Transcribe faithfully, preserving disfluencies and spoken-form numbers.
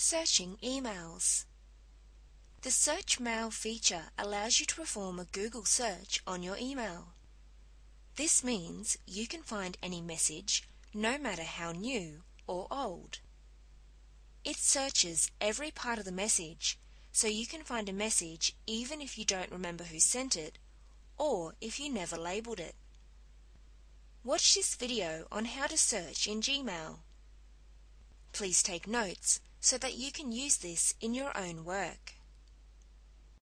Searching emails. The Search Mail feature allows you to perform a Google search on your email. This means you can find any message, no matter how new or old. It searches every part of the message, so you can find a message even if you don't remember who sent it or if you never labeled it. Watch this video on how to search in Gmail. Please take notes so that you can use this in your own work.